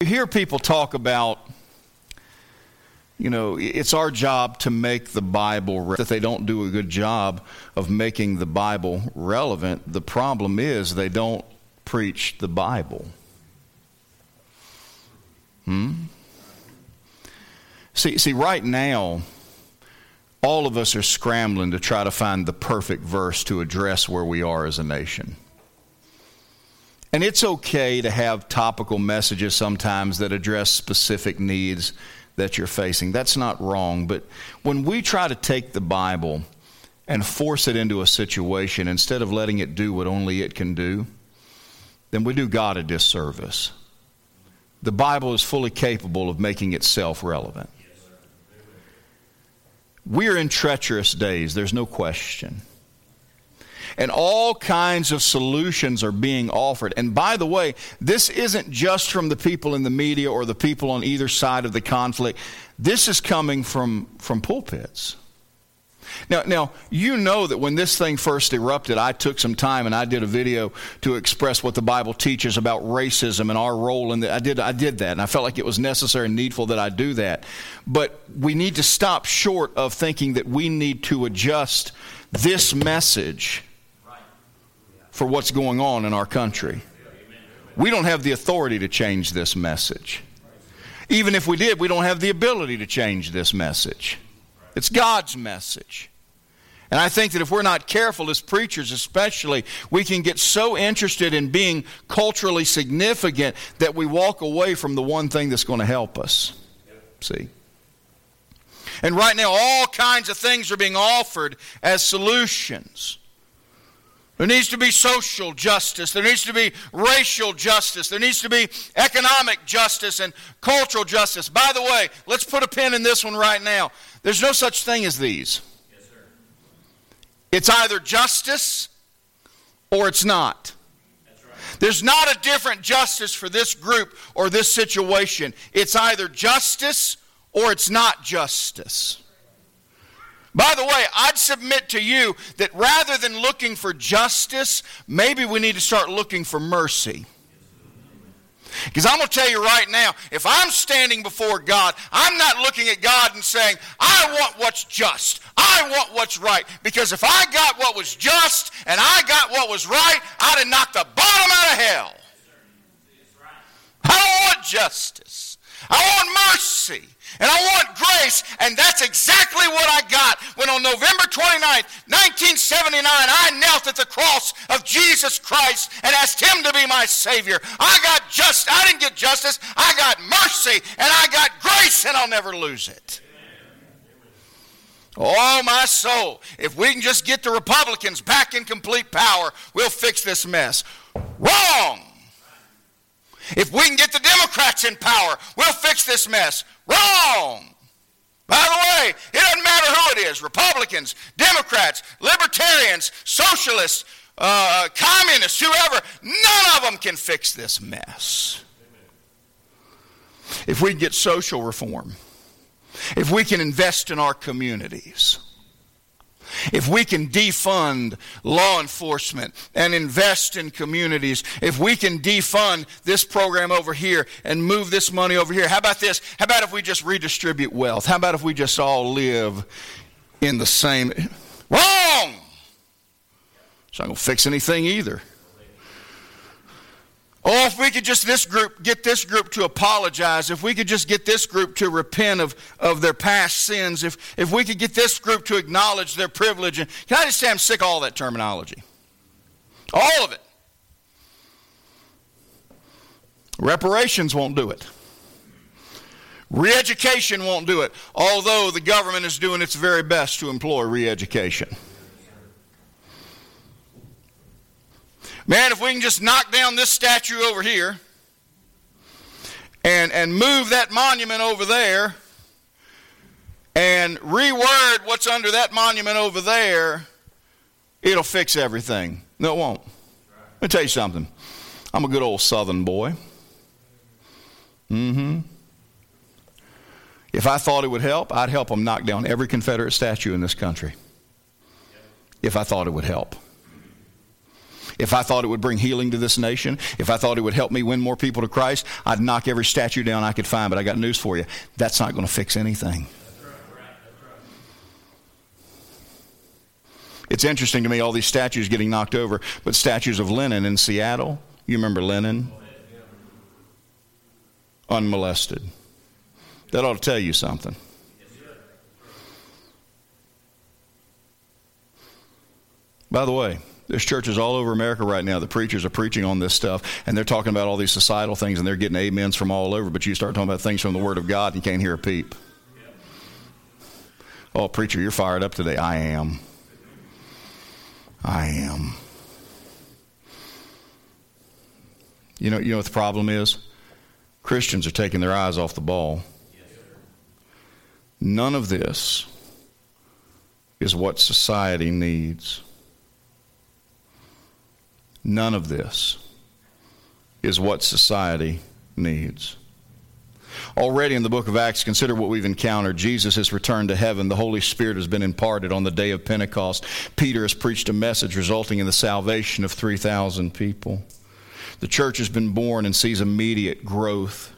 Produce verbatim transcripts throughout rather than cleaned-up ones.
hear people talk about, you know, it's our job to make the Bible, re- that they don't do a good job of making the Bible relevant. The problem is they don't preach the Bible. Hmm? See, see, right now, all of us are scrambling to try to find the perfect verse to address where we are as a nation. And it's okay to have topical messages sometimes that address specific needs that you're facing. That's not wrong. But when we try to take the Bible and force it into a situation instead of letting it do what only it can do, then we do God a disservice. The Bible is fully capable of making itself relevant. We're in treacherous days, there's no question. And all kinds of solutions are being offered. And by the way, this isn't just from the people in the media or the people on either side of the conflict. This is coming from, from pulpits. Now, now, you know that when this thing first erupted, I took some time and I did a video to express what the Bible teaches about racism and our role in that. I did, I did that, and I felt like it was necessary and needful that I do that. But we need to stop short of thinking that we need to adjust this message for what's going on in our country. We don't have the authority to change this message. Even if we did, we don't have the ability to change this message. It's God's message. And I think that if we're not careful as preachers especially, we can get so interested in being culturally significant that we walk away from the one thing that's going to help us. See? And right now, all kinds of things are being offered as solutions. There needs to be social justice. There needs to be racial justice. There needs to be economic justice and cultural justice. By the way, let's put a pin in this one right now. There's no such thing as these. Yes, sir. It's either justice or it's not. That's right. There's not a different justice for this group or this situation. It's either justice or it's not justice. By the way, I'd submit to you that rather than looking for justice, maybe we need to start looking for mercy. Because I'm going to tell you right now, if I'm standing before God, I'm not looking at God and saying, I want what's just. I want what's right. Because if I got what was just and I got what was right, I'd have knocked the bottom out of hell. I don't want justice. I want mercy. And I want grace, and that's exactly what I got when on November twenty-ninth, nineteen seventy-nine, I knelt at the cross of Jesus Christ and asked Him to be my Savior. I got just, I didn't get justice, I got mercy, and I got grace, and I'll never lose it. Oh, my soul, if we can just get the Republicans back in complete power, we'll fix this mess. Wrong! If we can get the Democrats in power, we'll fix this mess. Wrong! By the way, it doesn't matter who it is, Republicans, Democrats, Libertarians, Socialists, uh, Communists, whoever, none of them can fix this mess. If we get social reform, if we can invest in our communities, if we can defund law enforcement and invest in communities, if we can defund this program over here and move this money over here, how about this? How about if we just redistribute wealth? How about if we just all live in the same... Wrong! It's not going to fix anything either. Oh, if we could just this group get this group to apologize, if we could just get this group to repent of, of their past sins, if, if we could get this group to acknowledge their privilege. And can I just say I'm sick of all that terminology? All of it. Reparations won't do it. Re-education won't do it, although the government is doing its very best to employ re-education. Man, if we can just knock down this statue over here and, and move that monument over there and reword what's under that monument over there, it'll fix everything. No, it won't. Let me tell you something. I'm a good old Southern boy. Mm-hmm. If I thought it would help, I'd help them knock down every Confederate statue in this country. If I thought it would help. If I thought it would bring healing to this nation, if I thought it would help me win more people to Christ, I'd knock every statue down I could find. But I got news for you. That's not going to fix anything. It's interesting to me, all these statues getting knocked over, but statues of Lenin in Seattle, you remember Lenin? Unmolested. That ought to tell you something. By the way, there's churches all over America right now. The preachers are preaching on this stuff, and they're talking about all these societal things, and they're getting amens from all over, but you start talking about things from the Word of God, and you can't hear a peep. Oh, preacher, you're fired up today. I am. I am. You know, you know what the problem is? Christians are taking their eyes off the ball. None of this is what society needs. None of this is what society needs. Already in the book of Acts, consider what we've encountered. Jesus has returned to heaven. The Holy Spirit has been imparted on the day of Pentecost. Peter has preached a message resulting in the salvation of three thousand people. The church has been born and sees immediate growth.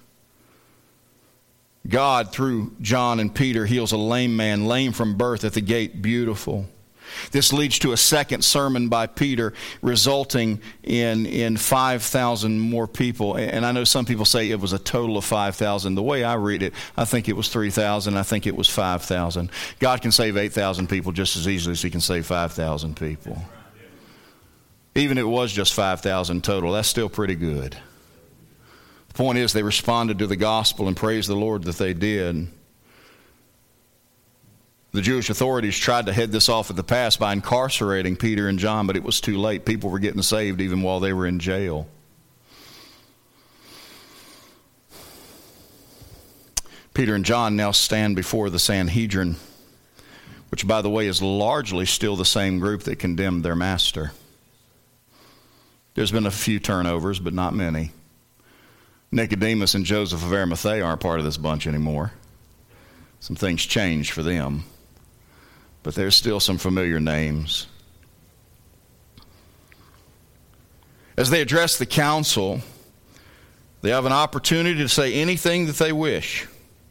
God, through John and Peter, heals a lame man, lame from birth at the gate, beautiful. This leads to a second sermon by Peter, resulting in, in five thousand more people. And I know some people say it was a total of five thousand. The way I read it, I think it was three thousand. I think it was five thousand. God can save eight thousand people just as easily as he can save five thousand people. Even if it was just five thousand total, that's still pretty good. The point is, they responded to the gospel and praised the Lord that they did. The Jewish authorities tried to head this off at the pass by incarcerating Peter and John, but it was too late. People were getting saved even while they were in jail. Peter and John now stand before the Sanhedrin, which, by the way, is largely still the same group that condemned their master. There's been a few turnovers, but not many. Nicodemus and Joseph of Arimathea aren't part of this bunch anymore. Some things changed for them. But there's still some familiar names. As they address the council, they have an opportunity to say anything that they wish.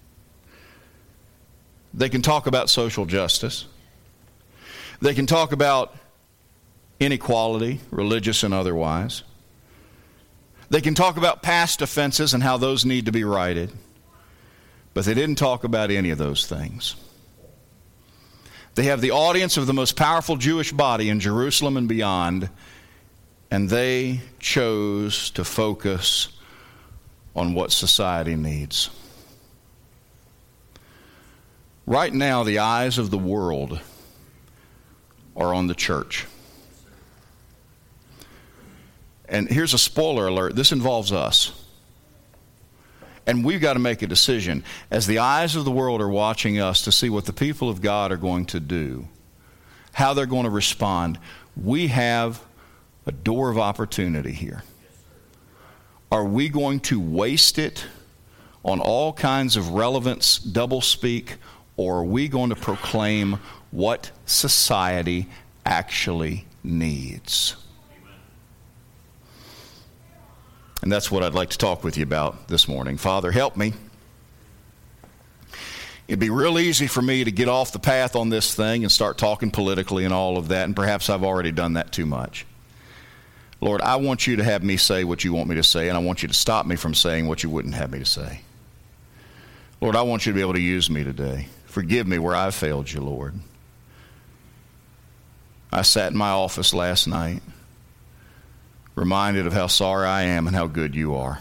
They can talk about social justice. They can talk about inequality, religious and otherwise. They can talk about past offenses and how those need to be righted. But they didn't talk about any of those things. They have the audience of the most powerful Jewish body in Jerusalem and beyond, and they chose to focus on what society needs. Right now, the eyes of the world are on the church. And here's a spoiler alert. This involves us. And we've got to make a decision. As the eyes of the world are watching us to see what the people of God are going to do, how they're going to respond, we have a door of opportunity here. Are we going to waste it on all kinds of relevance, doublespeak, or are we going to proclaim what society actually needs? And that's what I'd like to talk with you about this morning. Father, help me. It'd be real easy for me to get off the path on this thing and start talking politically and all of that, and perhaps I've already done that too much. Lord, I want you to have me say what you want me to say, and I want you to stop me from saying what you wouldn't have me to say. Lord, I want you to be able to use me today. Forgive me where I've failed you, Lord. I sat in my office last night, reminded of how sorry I am and how good you are.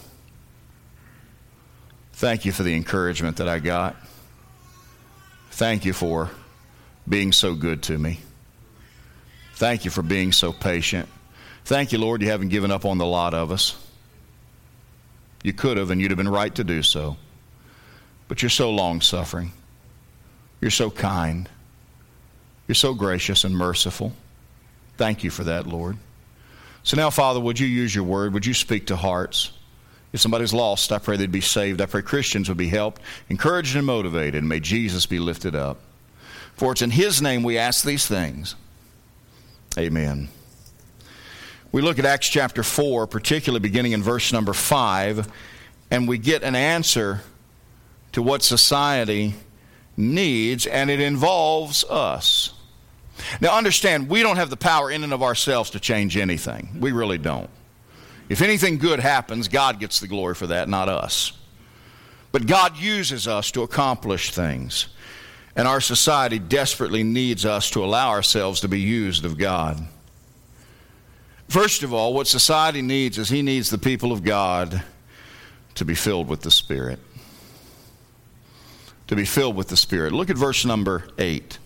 Thank you for the encouragement that I got. Thank you for being so good to me. Thank you for being so patient. Thank you, Lord, you haven't given up on the lot of us. You could have, and you'd have been right to do so. But you're so long-suffering. You're so kind. You're so gracious and merciful. Thank you for that, Lord. So now, Father, would you use your word? Would you speak to hearts? If somebody's lost, I pray they'd be saved. I pray Christians would be helped, encouraged, and motivated. And may Jesus be lifted up. For it's in his name we ask these things. Amen. We look at Acts chapter four, particularly beginning in verse number five, and we get an answer to what society needs, and it involves us. Now understand, we don't have the power in and of ourselves to change anything. We really don't. If anything good happens, God gets the glory for that, not us. But God uses us to accomplish things. And our society desperately needs us to allow ourselves to be used of God. First of all, what society needs is he needs the people of God to be filled with the Spirit. To be filled with the Spirit. Look at verse number eight.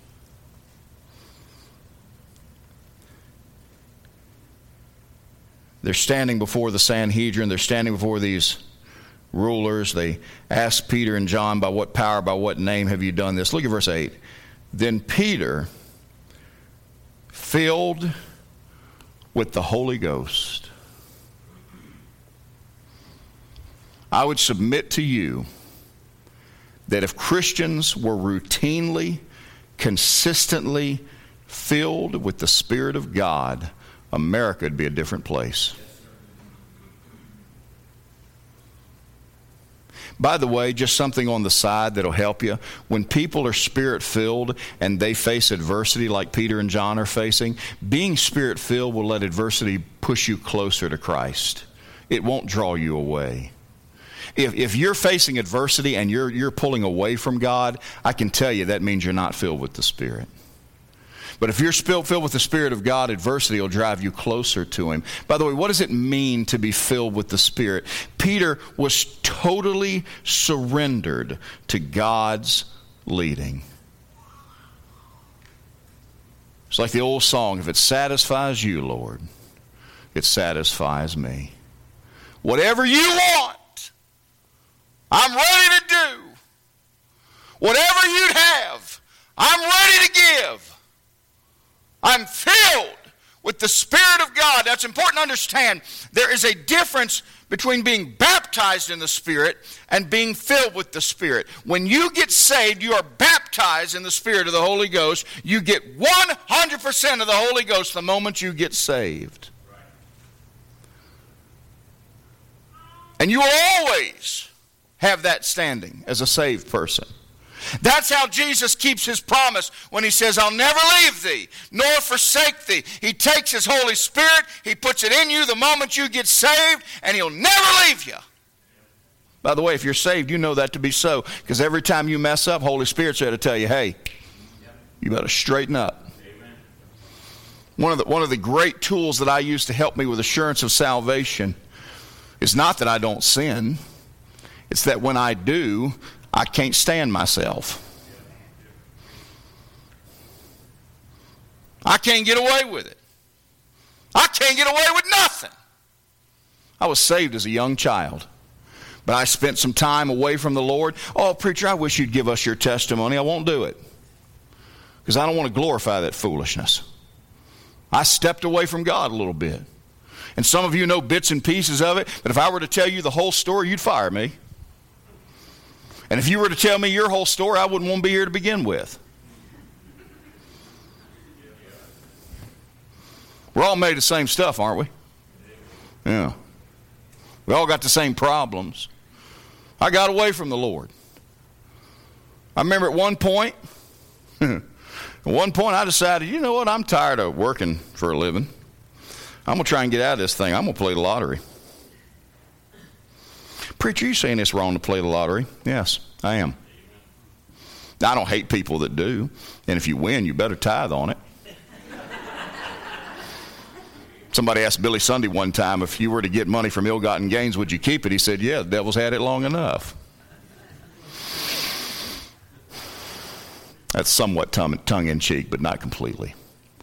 They're standing before the Sanhedrin. They're standing before these rulers. They ask Peter and John, by what power, by what name have you done this? Look at verse eight. Then Peter, filled with the Holy Ghost. I would submit to you that if Christians were routinely, consistently filled with the Spirit of God, America would be a different place. By the way, just something on the side that'll help you. When people are Spirit-filled and they face adversity like Peter and John are facing, being Spirit-filled will let adversity push you closer to Christ. It won't draw you away. If, if you're facing adversity and you're, you're pulling away from God, I can tell you that means you're not filled with the Spirit. But if you're filled with the Spirit of God, adversity will drive you closer to Him. By the way, what does it mean to be filled with the Spirit? Peter was totally surrendered to God's leading. It's like the old song, if it satisfies you, Lord, it satisfies me. Whatever you want, I'm ready to do. Whatever you'd have, I'm ready to give. I'm filled with the Spirit of God. That's important to understand. There is a difference between being baptized in the Spirit and being filled with the Spirit. When you get saved, you are baptized in the Spirit of the Holy Ghost. You get one hundred percent of the Holy Ghost the moment you get saved. And you will always have that standing as a saved person. That's how Jesus keeps His promise when He says, I'll never leave thee, nor forsake thee. He takes His Holy Spirit, He puts it in you the moment you get saved, and He'll never leave you. By the way, if you're saved, you know that to be so, because every time you mess up, Holy Spirit's there to tell you, hey, you better straighten up. One of the, one of the great tools that I use to help me with assurance of salvation is not that I don't sin. It's that when I do, I can't stand myself. I can't get away with it. I can't get away with nothing. I was saved as a young child, but I spent some time away from the Lord. Oh, preacher, I wish you'd give us your testimony. I won't do it because I don't want to glorify that foolishness. I stepped away from God a little bit. And some of you know bits and pieces of it, but if I were to tell you the whole story, you'd fire me. And if you were to tell me your whole story, I wouldn't want to be here to begin with. We're all made of the same stuff, aren't we? Yeah. We all got the same problems. I got away from the Lord. I remember at one point, at one point I decided, you know what, I'm tired of working for a living. I'm going to try and get out of this thing. I'm going to play the lottery. Preacher, you saying it's wrong to play the lottery? Yes, I am. I don't hate people that do. And if you win, you better tithe on it. Somebody asked Billy Sunday one time, if you were to get money from ill-gotten gains, would you keep it? He said, yeah, the devil's had it long enough. That's somewhat tongue-in-cheek, but not completely.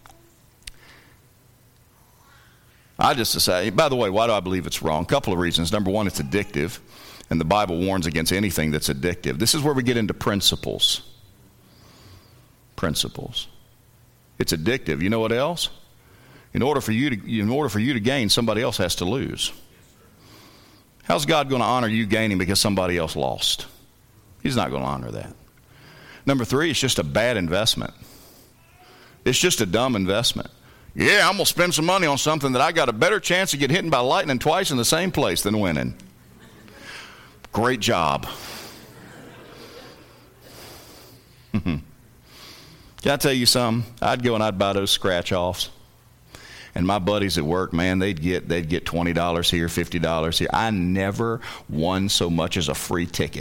I just decided, by the way, why do I believe it's wrong? A couple of reasons. Number one, it's addictive, and the Bible warns against anything that's addictive. This is where we get into principles. Principles. It's addictive. You know what else? In order for you to, in order for you to gain, somebody else has to lose. How's God going to honor you gaining because somebody else lost? He's not going to honor that. Number three, it's just a bad investment. It's just a dumb investment. Yeah, I'm going to spend some money on something that I got a better chance of getting hit by lightning twice in the same place than winning. Great job. Can I tell you something? I'd go and I'd buy those scratch-offs. And my buddies at work, man, they'd get they'd get twenty dollars here, fifty dollars here. I never won so much as a free ticket.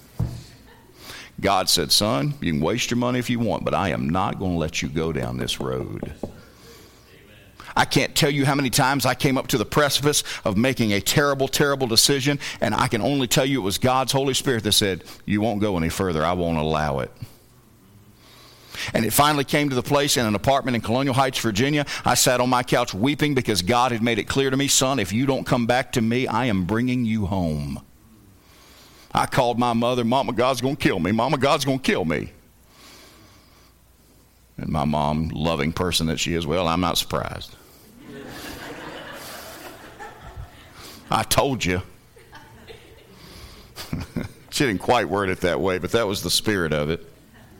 God said, son, you can waste your money if you want, but I am not going to let you go down this road. I can't tell you how many times I came up to the precipice of making a terrible, terrible decision, and I can only tell you it was God's Holy Spirit that said, you won't go any further. I won't allow it. And it finally came to the place in an apartment in Colonial Heights, Virginia. I sat on my couch weeping because God had made it clear to me, son, if you don't come back to me, I am bringing you home. I called my mother, Mama, God's going to kill me. Mama, God's going to kill me. And my mom, loving person that she is, well, I'm not surprised. I told you. She didn't quite word it that way, but that was the spirit of it.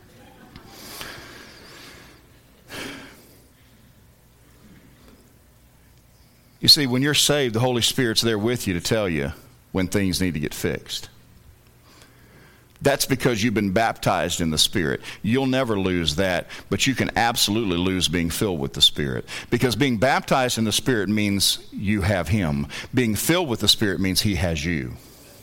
You see, when you're saved, the Holy Spirit's there with you to tell you when things need to get fixed. That's because you've been baptized in the Spirit. You'll never lose that, but you can absolutely lose being filled with the Spirit. Because being baptized in the Spirit means you have Him. Being filled with the Spirit means He has you.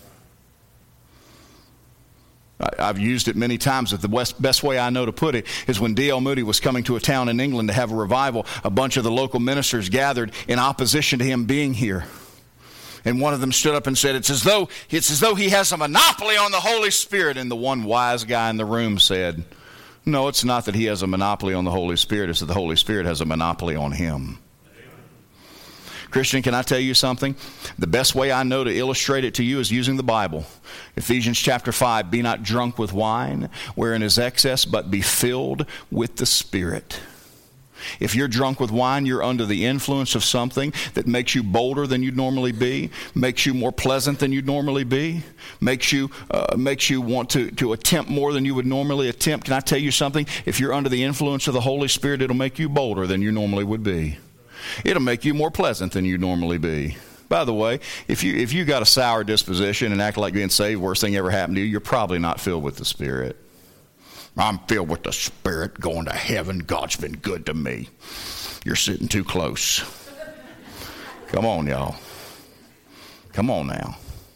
I've used it many times, but the best way I know to put it is when D L Moody was coming to a town in England to have a revival, a bunch of the local ministers gathered in opposition to him being here. And one of them stood up and said, it's as though it's as though he has a monopoly on the Holy Spirit. And the one wise guy in the room said, no, it's not that he has a monopoly on the Holy Spirit. It's that the Holy Spirit has a monopoly on him. Christian, can I tell you something? The best way I know to illustrate it to you is using the Bible. Ephesians chapter five, be not drunk with wine, wherein is excess, but be filled with the Spirit. If you're drunk with wine, you're under the influence of something that makes you bolder than you'd normally be, makes you more pleasant than you'd normally be, makes you uh, makes you want to, to attempt more than you would normally attempt. Can I tell you something? If you're under the influence of the Holy Spirit, it'll make you bolder than you normally would be. It'll make you more pleasant than you normally be. By the way, if you if you got a sour disposition and act like being saved, worst thing ever happened to you, you're probably not filled with the Spirit. I'm filled with the Spirit, going to heaven. God's been good to me. You're sitting too close. Come on, y'all. Come on now.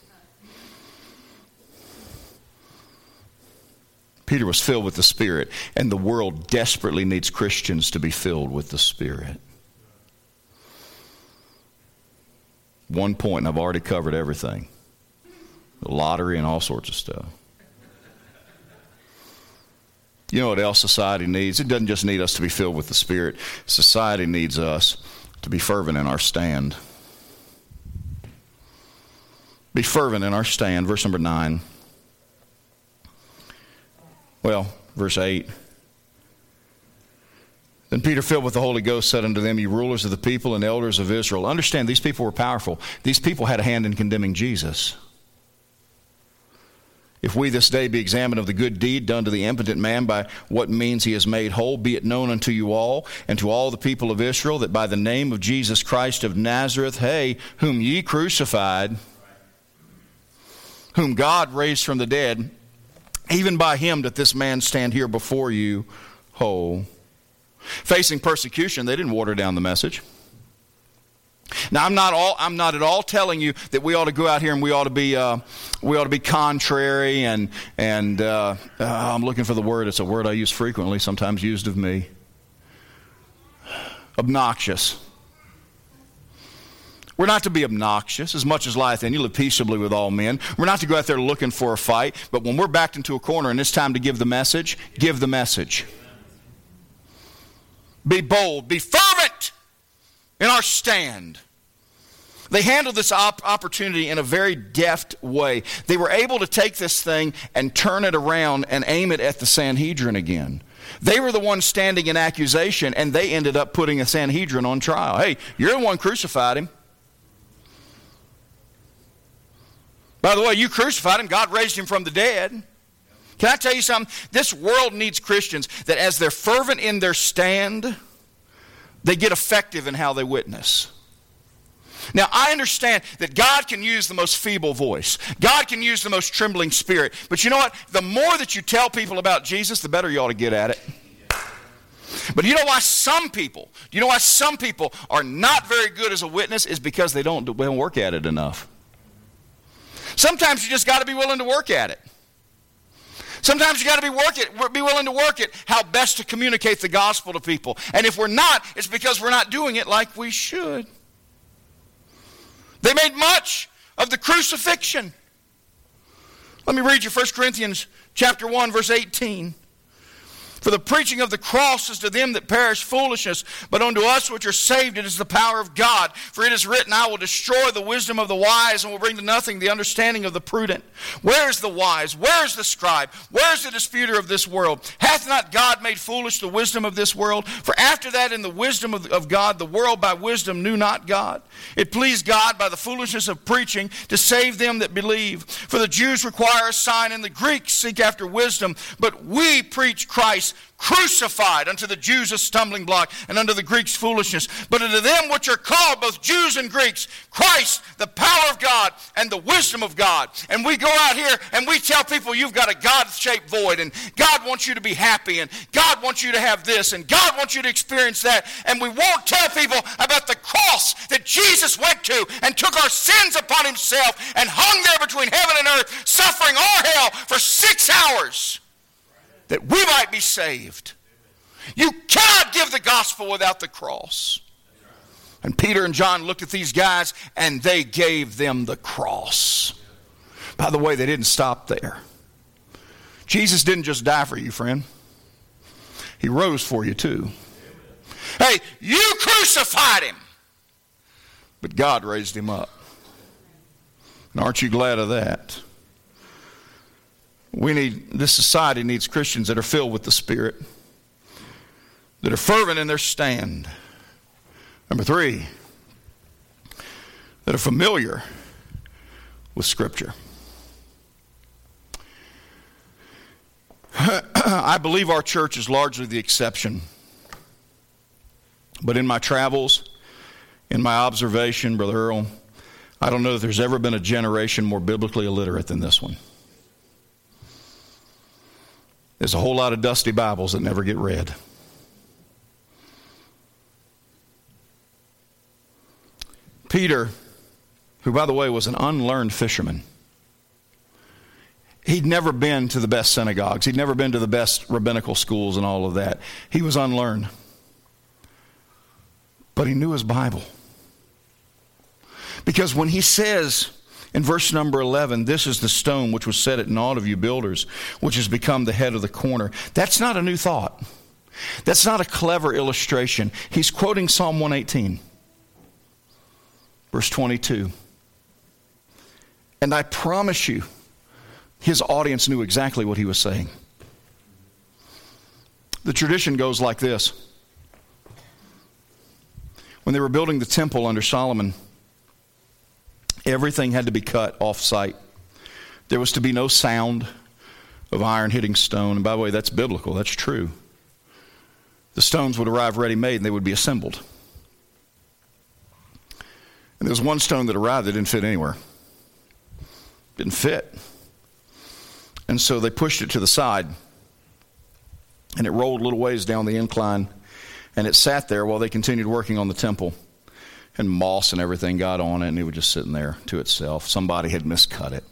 Peter was filled with the Spirit, and the world desperately needs Christians to be filled with the Spirit. One point, and I've already covered everything. The lottery and all sorts of stuff. You know what else society needs? It doesn't just need us to be filled with the Spirit. Society needs us to be fervent in our stand. Be fervent in our stand. Verse number nine. Well, verse eight. Then Peter, filled with the Holy Ghost, said unto them, ye rulers of the people and elders of Israel. Understand, these people were powerful. These people had a hand in condemning Jesus. If we this day be examined of the good deed done to the impotent man, by what means he is made whole, be it known unto you all, and to all the people of Israel, that by the name of Jesus Christ of Nazareth, hey, whom ye crucified, whom God raised from the dead, even by him doth this man stand here before you whole. Facing persecution, they didn't water down the message. Now, I'm not all. I'm not at all telling you that we ought to go out here and we ought to be. Uh, we ought to be contrary and and. Uh, uh, I'm looking for the word. It's a word I use frequently, sometimes used of me. Obnoxious. We're not to be obnoxious. As much as lieth in you, live peaceably with all men. We're not to go out there looking for a fight. But when we're backed into a corner and it's time to give the message, give the message. Be bold. Be fervent in our stand. They handled this op- opportunity in a very deft way. They were able to take this thing and turn it around and aim it at the Sanhedrin again. They were the ones standing in accusation, and they ended up putting a Sanhedrin on trial. Hey, you're the one who crucified him. By the way, you crucified him. God raised him from the dead. Can I tell you something? This world needs Christians that as they're fervent in their stand, they get effective in how they witness. Now, I understand that God can use the most feeble voice. God can use the most trembling spirit. But you know what? The more that you tell people about Jesus, the better you ought to get at it. But you know why some people, you know why some people are not very good as a witness is because they don't, they don't work at it enough. Sometimes you just got to be willing to work at it. Sometimes you got to be work it, be willing to work it, how best to communicate the gospel to people. And if we're not, it's because we're not doing it like we should. They made much of the crucifixion. Let me read you First Corinthians chapter one, verse eighteen. For the preaching of the cross is to them that perish foolishness, but unto us which are saved it is the power of God. For it is written, I will destroy the wisdom of the wise and will bring to nothing the understanding of the prudent. Where is the wise? Where is the scribe? Where is the disputer of this world? Hath not God made foolish the wisdom of this world? For after that in the wisdom of, of God, the world by wisdom knew not God. It pleased God by the foolishness of preaching to save them that believe. For the Jews require a sign and the Greeks seek after wisdom, but we preach Christ crucified, unto the Jews a stumbling block, and unto the Greeks foolishness. But unto them which are called, both Jews and Greeks, Christ, the power of God and the wisdom of God. And we go out here and we tell people you've got a God-shaped void, and God wants you to be happy, and God wants you to have this, and God wants you to experience that. And we won't tell people about the cross that Jesus went to and took our sins upon himself and hung there between heaven and earth, suffering our hell for six hours. That we might be saved. You cannot give the gospel without the cross. And Peter and John looked at these guys and they gave them the cross. By the way, they didn't stop there. Jesus didn't just die for you, friend. He rose for you too. Hey, you crucified him, but God raised him up. And aren't you glad of that? We need, this society needs Christians that are filled with the Spirit, that are fervent in their stand. Number three, that are familiar with Scripture. I believe our church is largely the exception. But in my travels, in my observation, Brother Earl, I don't know that there's ever been a generation more biblically illiterate than this one. There's a whole lot of dusty Bibles that never get read. Peter, who by the way was an unlearned fisherman, he'd never been to the best synagogues. He'd never been to the best rabbinical schools and all of that. He was unlearned. But he knew his Bible. Because when he says in verse number eleven, this is the stone which was set at naught of you builders, which has become the head of the corner. That's not a new thought. That's not a clever illustration. He's quoting Psalm one eighteen, verse twenty-two. And I promise you, his audience knew exactly what he was saying. The tradition goes like this. When they were building the temple under Solomon, everything had to be cut off-site. There was to be no sound of iron hitting stone. And by the way, that's biblical. That's true. The stones would arrive ready-made and they would be assembled. And there was one stone that arrived that didn't fit anywhere. Didn't fit. And so they pushed it to the side. And it rolled a little ways down the incline. And it sat there while they continued working on the temple. And moss and everything got on it, and it was just sitting there to itself. Somebody had miscut it.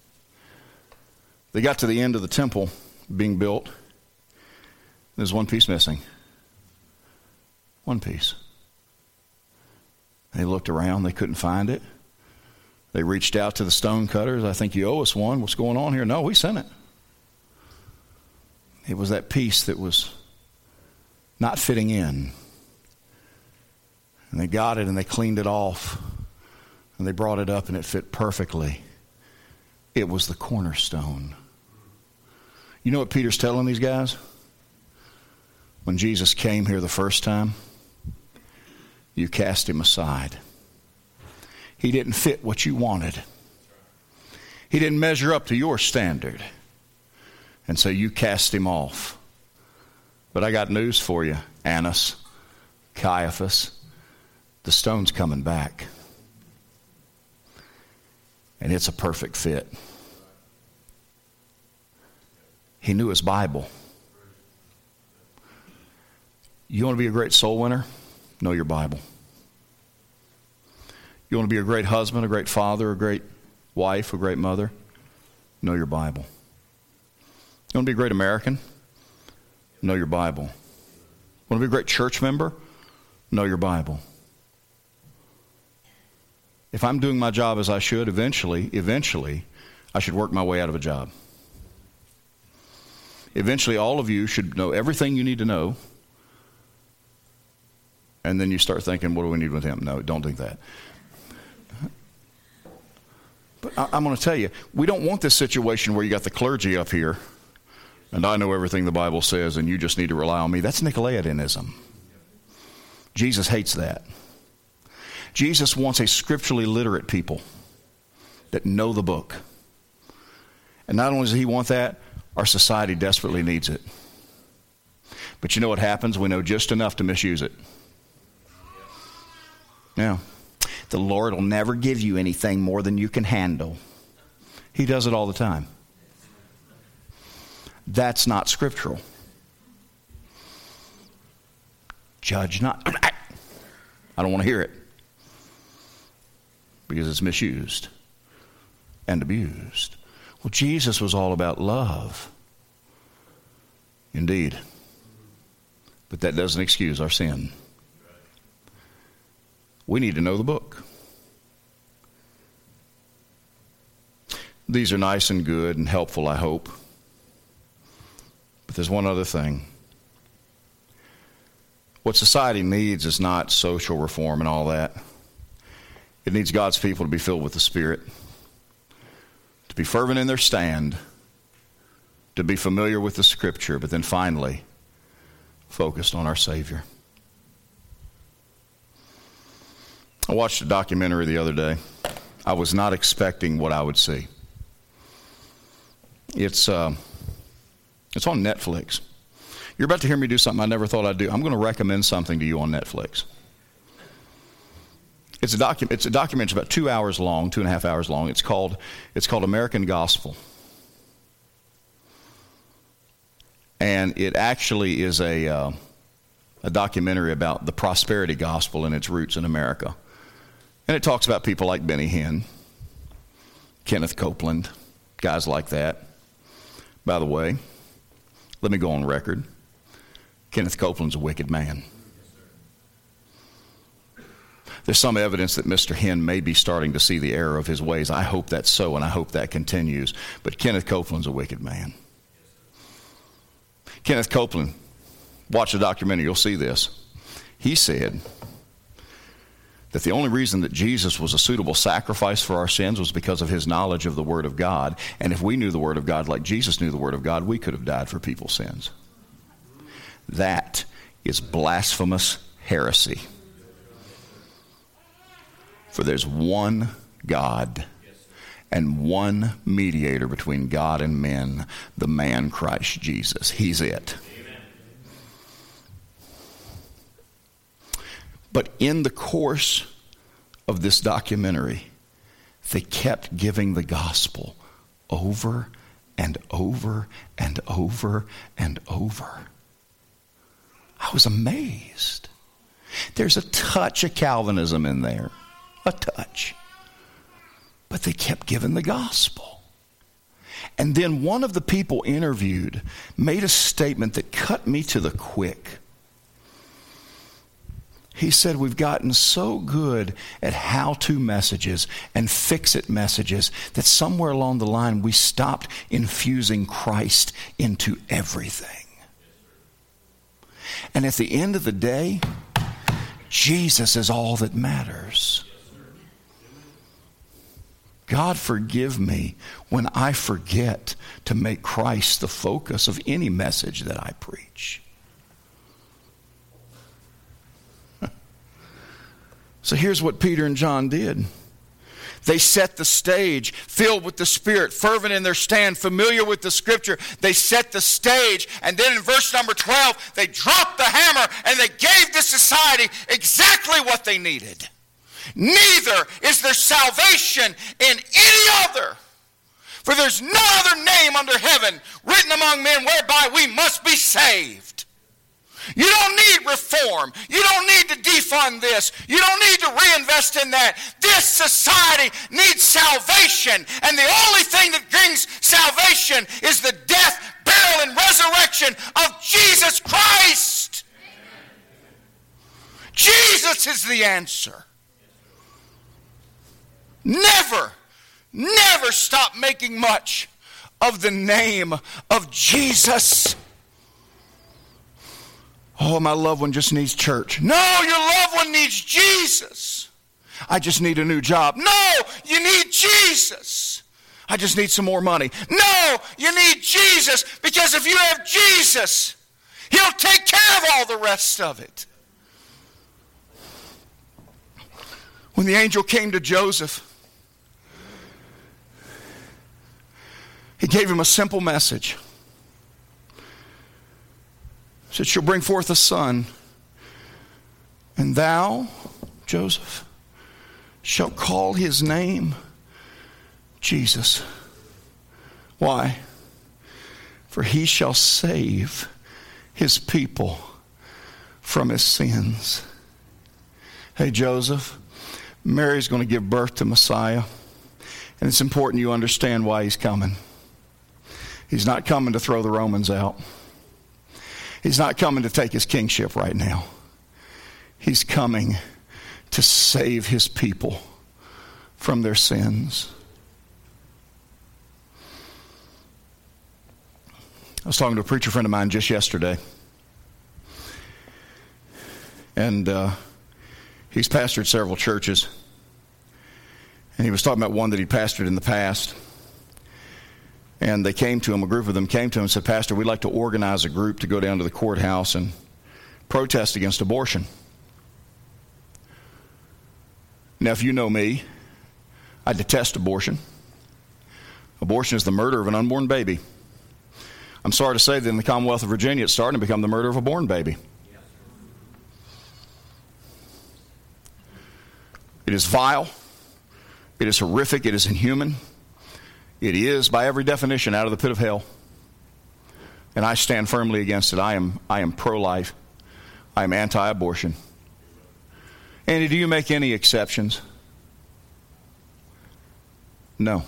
They got to the end of the temple being built. There's one piece missing. One piece. They looked around. They couldn't find it. They reached out to the stone cutters. I think you owe us one. What's going on here? No, we sent it. It was that piece that was not fitting in. And they got it and they cleaned it off. And they brought it up and it fit perfectly. It was the cornerstone. You know what Peter's telling these guys? When Jesus came here the first time, you cast him aside. He didn't fit what you wanted. He didn't measure up to your standard. And so you cast him off. But I got news for you, Annas. Caiaphas, the stone's coming back. And it's a perfect fit. He knew his Bible. You want to be a great soul winner? Know your Bible. You want to be a great husband, a great father, a great wife, a great mother? Know your Bible. You want to be a great American? Know your Bible. Want to be a great church member? Know your Bible. If I'm doing my job as I should, eventually, eventually, I should work my way out of a job. Eventually, all of you should know everything you need to know. And then you start thinking, what do we need with him? No, don't think that. But I, I'm going to tell you, we don't want this situation where you got the clergy up here, and I know everything the Bible says, and you just need to rely on me. That's Nicolaitism. Jesus hates that. Jesus wants a scripturally literate people that know the book. And not only does he want that, our society desperately needs it. But you know what happens? We know just enough to misuse it. Now, the Lord will never give you anything more than you can handle. He does it all the time. That's not scriptural. Judge not. I don't want to hear it. Because it's misused and abused. Well, Jesus was all about love. Indeed. But that doesn't excuse our sin. We need to know the book. These are nice and good and helpful, I hope. But there's one other thing. What society needs is not social reform and all that. It needs God's people to be filled with the Spirit, to be fervent in their stand, to be familiar with the Scripture, but then finally, focused on our Savior. I watched a documentary the other day. I was not expecting what I would see. It's uh, it's on Netflix. You're about to hear me do something I never thought I'd do. I'm going to recommend something to you on Netflix. It's a docu- It's a documentary. It's about two hours long, two and a half hours long. It's called It's called American Gospel, and it actually is a uh, a documentary about the prosperity gospel and its roots in America. And it talks about people like Benny Hinn, Kenneth Copeland, guys like that. By the way, let me go on record. Kenneth Copeland's a wicked man. There's some evidence that Mister Hinn may be starting to see the error of his ways. I hope that's so, and I hope that continues. But Kenneth Copeland's a wicked man. Kenneth Copeland, watch the documentary, you'll see this. He said that the only reason that Jesus was a suitable sacrifice for our sins was because of his knowledge of the Word of God. And if we knew the Word of God like Jesus knew the Word of God, we could have died for people's sins. That is blasphemous heresy. For there's one God and one mediator between God and men, the man Christ Jesus. He's it. But in the course of this documentary, they kept giving the gospel over and over and over and over. I was amazed. There's a touch of Calvinism in there. A touch. But they kept giving the gospel. And then one of the people interviewed made a statement that cut me to the quick. He said, we've gotten so good at how-to messages and fix-it messages that somewhere along the line we stopped infusing Christ into everything. And at the end of the day, Jesus is all that matters. God forgive me when I forget to make Christ the focus of any message that I preach. So here's what Peter and John did. They set the stage, filled with the Spirit, fervent in their stand, familiar with the Scripture. They set the stage, and then in verse number twelve, they dropped the hammer and they gave the society exactly what they needed. Neither is there salvation in any other, for there's no other name under heaven written among men whereby we must be saved. You don't need reform. You don't need to defund this. You don't need to reinvest in that. This society needs salvation. And the only thing that brings salvation is the death, burial, and resurrection of Jesus Christ. Amen. Jesus is the answer. Never, never stop making much of the name of Jesus. Oh, my loved one just needs church. No, your loved one needs Jesus. I just need a new job. No, you need Jesus. I just need some more money. No, you need Jesus, because if you have Jesus, He'll take care of all the rest of it. When the angel came to Joseph, he gave him a simple message. He said, she'll bring forth a son, and thou, Joseph, shalt call his name Jesus. Why? For he shall save his people from his sins. Hey, Joseph, Mary's going to give birth to Messiah, and it's important you understand why he's coming. He's not coming to throw the Romans out. He's not coming to take his kingship right now. He's coming to save his people from their sins. I was talking to a preacher friend of mine just yesterday. And uh, he's pastored several churches. And he was talking about one that he pastored in the past. And they came to him, a group of them came to him and said, Pastor, we'd like to organize a group to go down to the courthouse and protest against abortion. Now, if you know me, I detest abortion. Abortion is the murder of an unborn baby. I'm sorry to say that in the Commonwealth of Virginia, it's starting to become the murder of a born baby. It is vile. It is horrific. It is inhuman. It is, by every definition, out of the pit of hell. And I stand firmly against it. I am, I am pro-life. I am anti-abortion. Andy, do you make any exceptions? No.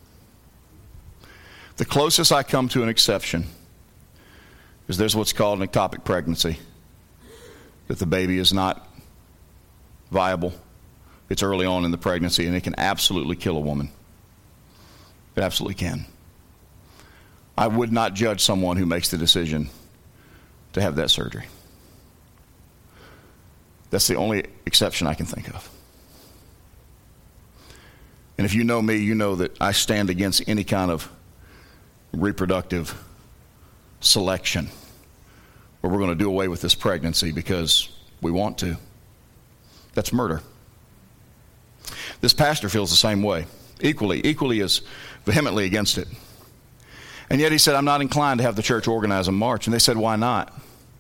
The closest I come to an exception is there's what's called an ectopic pregnancy. That the baby is not viable. It's early on in the pregnancy, and it can absolutely kill a woman. It absolutely can. I would not judge someone who makes the decision to have that surgery. That's the only exception I can think of. And if you know me, you know that I stand against any kind of reproductive selection where we're going to do away with this pregnancy because we want to. That's murder. This pastor feels the same way. Equally, equally as vehemently against it. And yet he said, I'm not inclined to have the church organize a march. And they said, why not?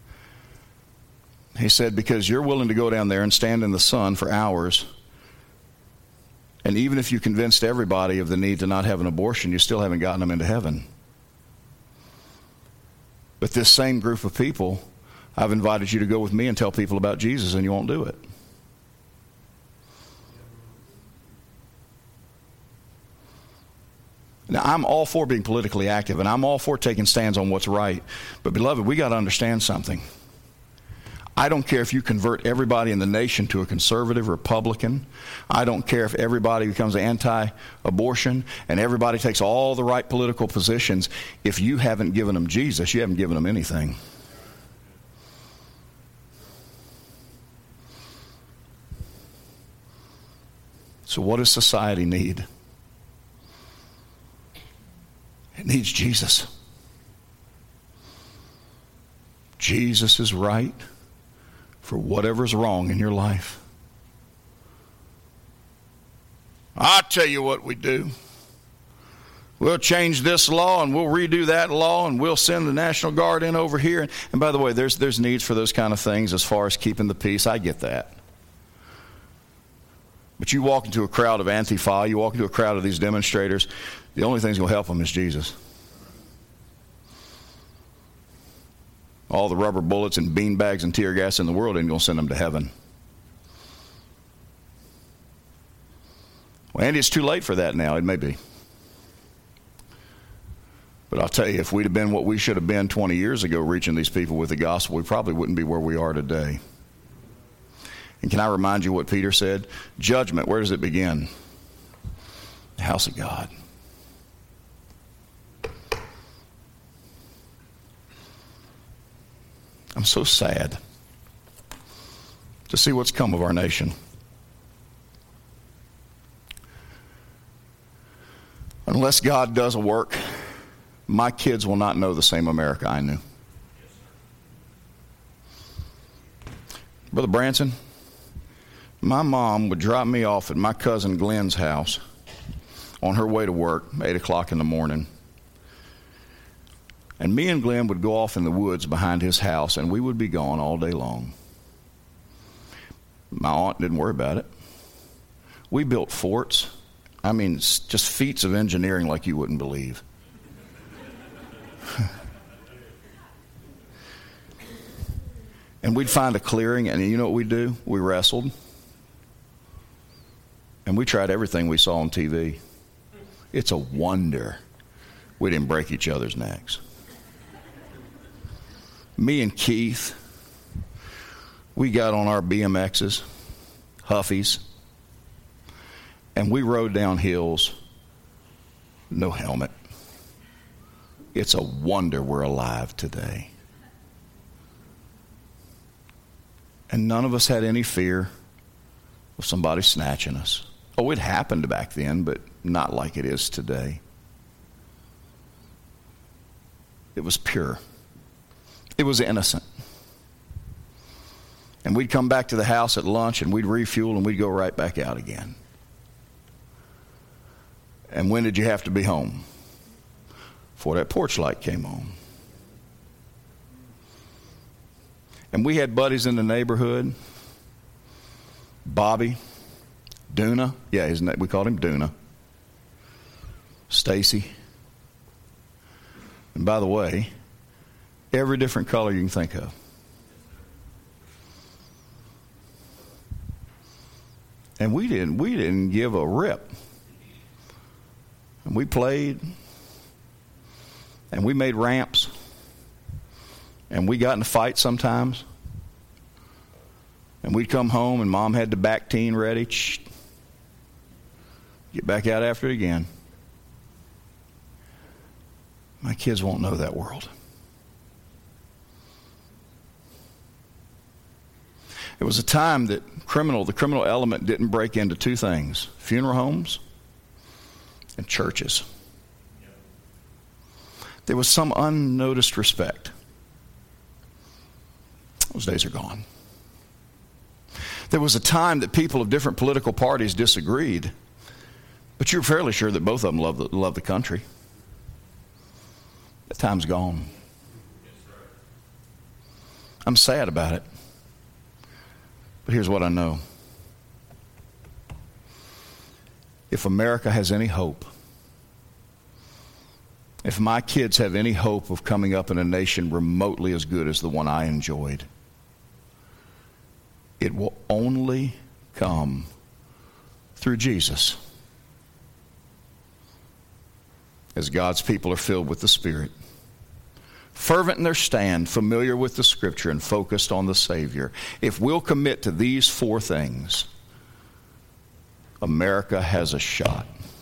He said, because you're willing to go down there and stand in the sun for hours. And even if you convinced everybody of the need to not have an abortion, you still haven't gotten them into heaven. But this same group of people, I've invited you to go with me and tell people about Jesus, and you won't do it. Now, I'm all for being politically active, and I'm all for taking stands on what's right. But, beloved, we got to understand something. I don't care if you convert everybody in the nation to a conservative Republican. I don't care if everybody becomes anti-abortion and everybody takes all the right political positions. If you haven't given them Jesus, you haven't given them anything. So what does society need? It needs Jesus. Jesus is right for whatever's wrong in your life. I tell you what we do. We'll change this law and we'll redo that law and we'll send the National Guard in over here. And, and by the way, there's there's needs for those kind of things as far as keeping the peace. I get that. But you walk into a crowd of Antifa, you walk into a crowd of these demonstrators, the only thing that's going to help them is Jesus. All the rubber bullets and beanbags and tear gas in the world ain't going to send them to heaven. Well, Andy, it's too late for that now. It may be. But I'll tell you, if we'd have been what we should have been twenty years ago reaching these people with the gospel, we probably wouldn't be where we are today. And can I remind you what Peter said? Judgment, where does it begin? The house of God. I'm so sad to see what's come of our nation. Unless God does a work, my kids will not know the same America I knew. Brother Branson, my mom would drop me off at my cousin Glenn's house on her way to work, eight o'clock in the morning. And me and Glenn would go off in the woods behind his house, and we would be gone all day long. My aunt didn't worry about it. We built forts. I mean, just feats of engineering like you wouldn't believe. And we'd find a clearing, and you know what we'd do? We wrestled. And we tried everything we saw on T V. It's a wonder we didn't break each other's necks. Me and Keith, we got on our B M Xs, Huffies, and we rode down hills, no helmet. It's a wonder we're alive today. And none of us had any fear of somebody snatching us. Oh, it happened back then, but not like it is today. It was pure. It was innocent. And we'd come back to the house at lunch and we'd refuel and we'd go right back out again. And when did you have to be home? Before that porch light came on. And we had buddies in the neighborhood. Bobby, Duna, yeah, his name, we called him Duna. Stacy. And by the way, every different color you can think of. And we didn't we didn't give a rip. And we played. And we made ramps. And we got in a fight sometimes. And we'd come home and Mom had the back teen ready. Shh. Get back out after it again. My kids won't know that world. It was a time that criminal, the criminal element didn't break into two things: funeral homes and churches. There was some unnoticed respect. Those days are gone. There was a time that people of different political parties disagreed, but you're fairly sure that both of them love the, love the country. That time's gone. I'm sad about it. But here's what I know. If America has any hope, if my kids have any hope of coming up in a nation remotely as good as the one I enjoyed, it will only come through Jesus. As God's people are filled with the Spirit, fervent in their stand, familiar with the Scripture, and focused on the Savior. If we'll commit to these four things, America has a shot.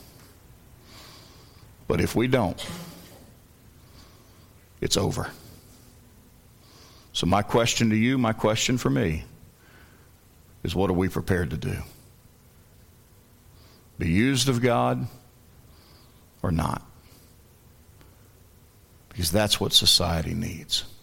But if we don't, it's over. So my question to you, my question for me, is what are we prepared to do? Be used of God or not? Because that's what society needs.